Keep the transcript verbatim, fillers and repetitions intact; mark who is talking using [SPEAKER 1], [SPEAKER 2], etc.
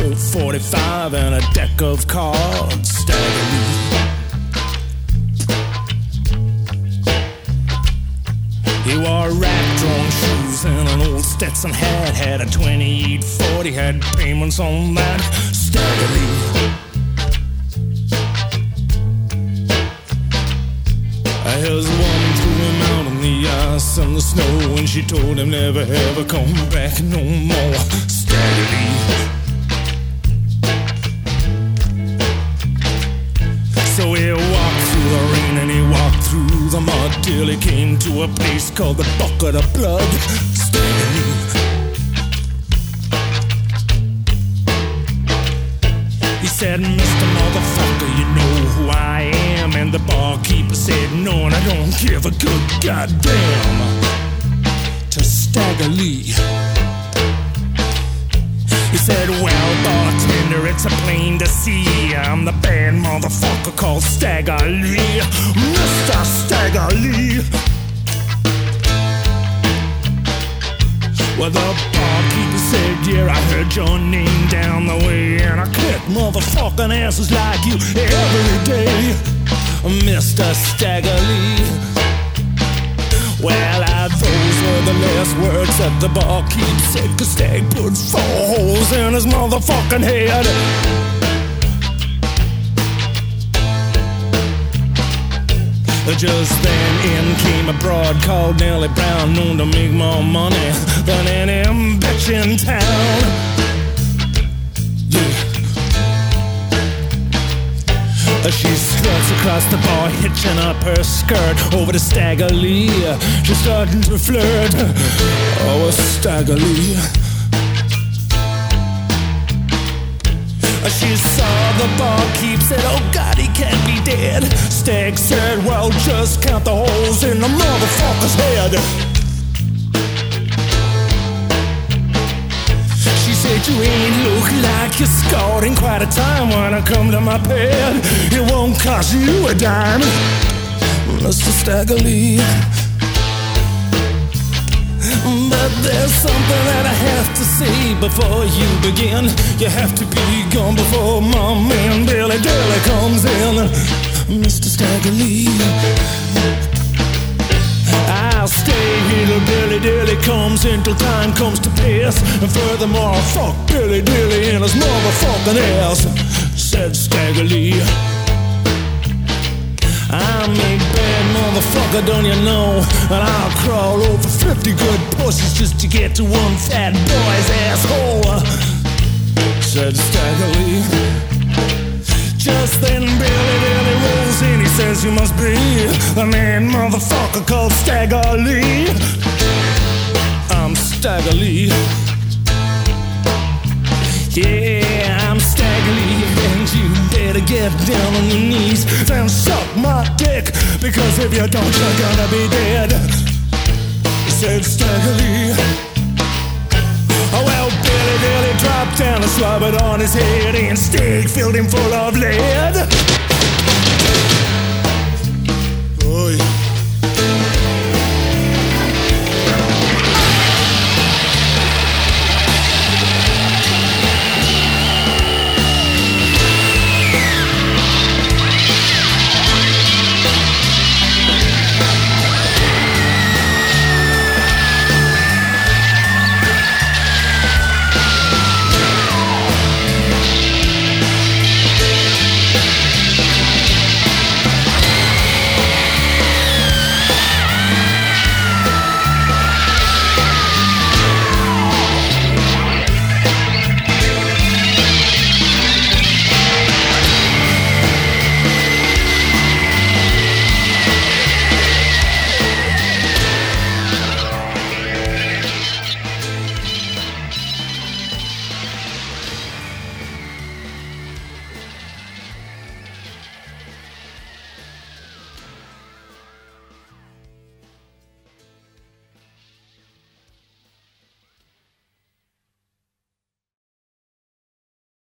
[SPEAKER 1] Colt forty-five and a deck of cards. Stagger Lee. He wore rack-drawn shoes and an old Stetson hat. Had a twenty-eight forty, had payments on that. Stagger Lee. His woman threw him out on the ice and the snow, and she told him never ever come back no more. Stagger Lee. So he walked through the rain and he walked through the mud till he came to a place called the Bucket of Blood. Stagger Lee. He said, Mister Motherfucker, you know who I am. And the barkeeper said, no, and I don't give a good goddamn. To Stagger Lee. He said, well, bartender, it's a plain to see. I'm the bad motherfucker called Stagger Lee. Mister Stagger Lee. Well, the barkeeper said, yeah, I heard your name down the way, and I kick motherfucking asses like you every day, Mister Stagger Lee. Well, I, those were the last words that the barkeep said, 'cause Stag put four holes in his motherfucking head. Just then in came a broad called Nellie Brown, known to make more money than any bitch in town. Yeah. She struts across the bar, hitching up her skirt over to Stagger Lee. She's starting to flirt. Oh, Stagger Lee. She saw the barkeep, said, oh God, he can't be dead. Stag said, well, just count the holes in the motherfucker's head. She said, you ain't look like you scored in quite a time. When I come to my bed, it won't cost you a dime, Mister Stagger Lee. But there's something that I have to say before you begin. You have to be gone before my man Billy Dilly comes in, Mister Stagger Lee. I'll stay here till Billy Dilly comes in, till time comes to pass. And furthermore, I'll fuck Billy Dilly in his motherfucking ass, said Stagger Lee. I'm a bad motherfucker, don't you know? And I'll crawl over fifty good pussies just to get to one fat boy's asshole, said Stagger Lee. Just then Billy Dilly rolls in, he says, you must be the man motherfucker called Stagger Lee. I'm Stagger Lee. Yeah, I'm Stagger Lee, and you better get down on your knees and suck my dick, because if you don't, you're gonna be dead, said Stagger Lee. Oh, well, Billy Dilly dropped down and slobbered on his head, and Stag filled him full of lead.